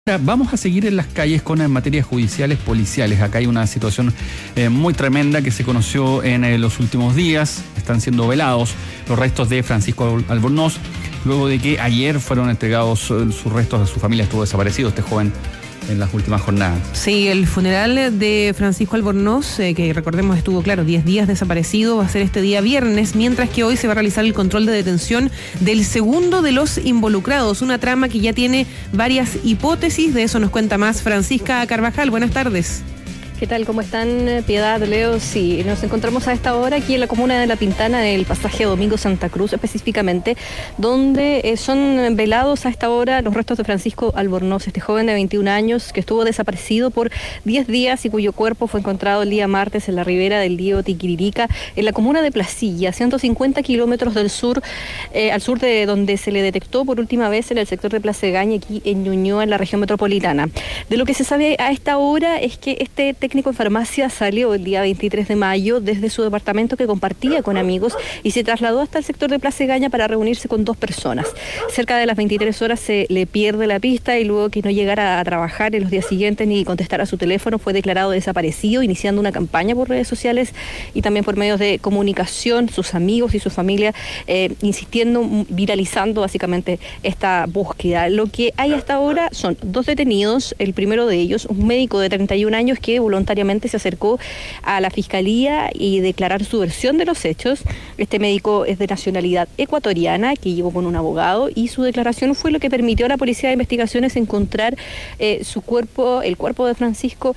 Vamos a seguir en las calles con materias judiciales policiales. Acá hay una situación muy tremenda que se conoció en los últimos días. Están siendo velados los restos de Francisco Albornoz, luego de que ayer fueron entregados sus restos a su familia. Estuvo desaparecido este joven en las últimas jornadas. Sí, el funeral de Francisco Albornoz, que recordemos estuvo, 10 días desaparecido, va a ser este día viernes, mientras que hoy se va a realizar el control de detención del segundo de los involucrados, una trama que ya tiene varias hipótesis. De eso nos cuenta más Francisca Carvajal. Buenas tardes. ¿Qué tal? ¿Cómo están? Piedad, Leo. Sí, nos encontramos a esta hora aquí en la comuna de La Pintana, en el pasaje Domingo Santa Cruz específicamente, donde son velados a esta hora los restos de Francisco Albornoz, este joven de 21 años que estuvo desaparecido por 10 días y cuyo cuerpo fue encontrado el día martes en la ribera del río Tiquiririca, en la comuna de Placilla, 150 kilómetros del sur, al sur de donde se le detectó por última vez en el sector de Plaza Egaña, aquí en Ñuñoa, en la región metropolitana. De lo que se sabe a esta hora es que este técnico en farmacia salió el día 23 de mayo desde su departamento que compartía con amigos y se trasladó hasta el sector de Plaza Egaña para reunirse con 2 personas. Cerca de las 23 horas se le pierde la pista y luego que no llegara a trabajar en los días siguientes ni contestara a su teléfono, fue declarado desaparecido, iniciando una campaña por redes sociales y también por medios de comunicación, sus amigos y su familia insistiendo, viralizando básicamente esta búsqueda. Lo que hay hasta ahora son 2 detenidos, el primero de ellos, un médico de 31 años que voluntariamente se acercó a la fiscalía y declarar su versión de los hechos. Este médico es de nacionalidad ecuatoriana, que llegó con un abogado, y su declaración fue lo que permitió a la Policía de Investigaciones encontrar su cuerpo, el cuerpo de Francisco,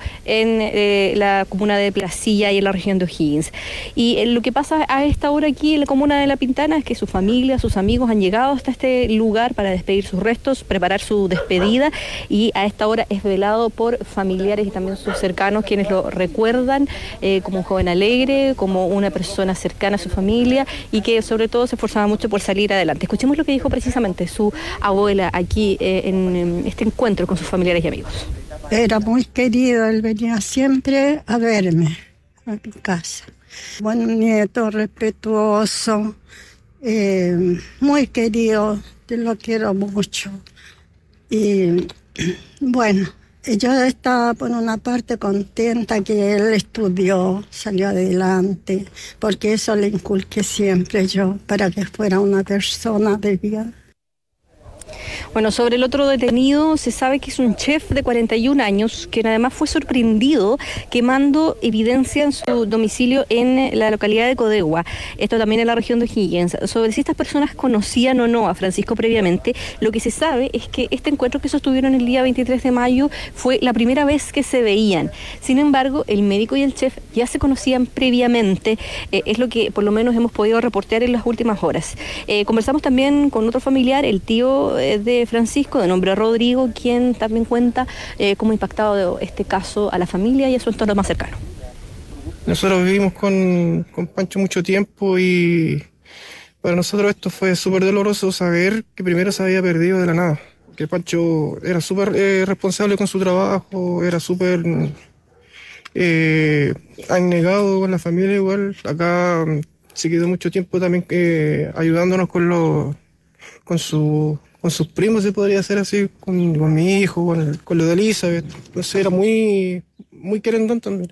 en la comuna de Placilla y en la región de O'Higgins. Y lo que pasa a esta hora aquí en la comuna de La Pintana es que su familia, sus amigos han llegado hasta este lugar para despedir sus restos, preparar su despedida, y a esta hora es velado por familiares y también sus cercanos, quienes lo recuerdan como un joven alegre, como una persona cercana a su familia y que sobre todo se esforzaba mucho por salir adelante. Escuchemos lo que dijo precisamente su abuela aquí en este encuentro con sus familiares y amigos. Era muy querido, él venía siempre a verme a mi casa. Buen nieto, respetuoso, muy querido, te lo quiero mucho. Y bueno, yo estaba por una parte contenta que él estudió, salió adelante, porque eso le inculqué siempre yo, para que fuera una persona de bien. Bueno, sobre el otro detenido se sabe que es un chef de 41 años, que además fue sorprendido quemando evidencia en su domicilio en la localidad de Codegua, esto también en la región de O'Higgins. Sobre si estas personas conocían o no a Francisco previamente, lo que se sabe es que este encuentro que sostuvieron el día 23 de mayo fue la primera vez que se veían. Sin embargo, el médico y el chef ya se conocían previamente, es lo que por lo menos hemos podido reportear en las últimas horas. Conversamos también con otro familiar, el tío de Francisco, de nombre Rodrigo, quien también cuenta cómo ha impactado este caso a la familia y a su entorno más cercano. Nosotros vivimos con Pancho mucho tiempo y para nosotros esto fue súper doloroso saber que primero se había perdido de la nada. Que Pancho era súper responsable con su trabajo, era súper abnegado con la familia igual. Acá se quedó mucho tiempo también ayudándonos con sus primos, se podría hacer así, con mi hijo, con lo de Elizabeth. Entonces era muy querendón también,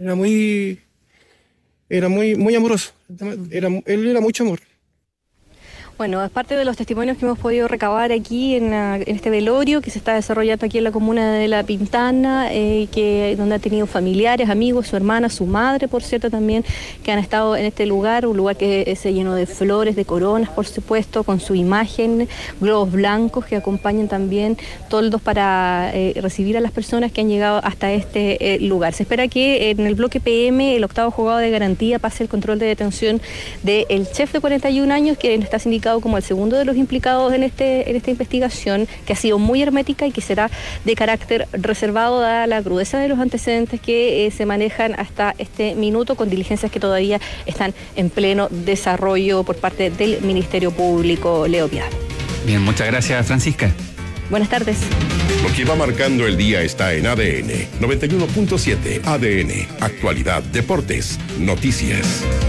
era muy amoroso. Él era mucho amor. Bueno, es parte de los testimonios que hemos podido recabar aquí en este velorio que se está desarrollando aquí en la comuna de La Pintana, donde ha tenido familiares, amigos, su hermana, su madre, por cierto, también, que han estado en este lugar, un lugar que se llenó de flores, de coronas, por supuesto, con su imagen, globos blancos que acompañan también toldos para recibir a las personas que han llegado hasta este lugar. Se espera que en el bloque PM, el 8º juzgado de garantía, pase el control de detención del chef de 41 años, que está indicado como el segundo de los implicados en esta investigación, que ha sido muy hermética y que será de carácter reservado dada la crudeza de los antecedentes que se manejan hasta este minuto, con diligencias que todavía están en pleno desarrollo por parte del Ministerio Público. Leo Piedad. Bien, muchas gracias, Francisca. Buenas tardes. Lo que va marcando el día está en ADN 91.7. ADN, actualidad, deportes, noticias.